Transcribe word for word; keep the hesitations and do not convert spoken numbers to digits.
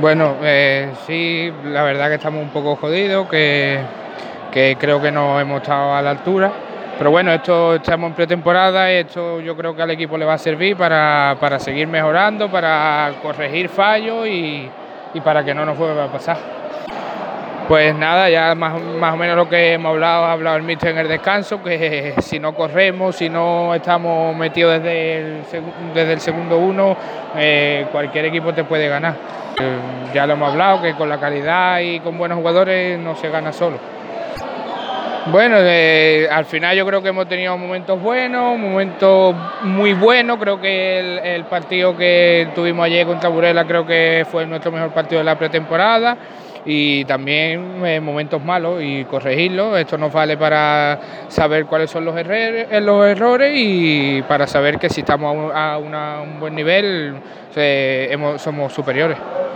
Bueno, eh, sí, la verdad que estamos un poco jodidos, que, que creo que no hemos estado a la altura. Pero bueno, esto estamos en pretemporada y esto yo creo que al equipo le va a servir para, para seguir mejorando, para corregir fallos y, y para que no nos vuelva a pasar. Pues nada, ya más, más o menos lo que hemos hablado, ha hablado el míster en el descanso, que si no corremos, si no estamos metidos desde el, desde el segundo uno, eh, cualquier equipo te puede ganar. Eh, ya lo hemos hablado, que con la calidad y con buenos jugadores no se gana solo. Bueno, eh, al final yo creo que hemos tenido momentos buenos, momentos muy buenos. Creo que el, el partido que tuvimos ayer contra Burela creo que fue nuestro mejor partido de la pretemporada, y también eh, momentos malos y corregirlos. Esto nos vale para saber cuáles son los, errores, los errores y para saber que si estamos a, un, a una, un buen nivel eh, hemos, somos superiores.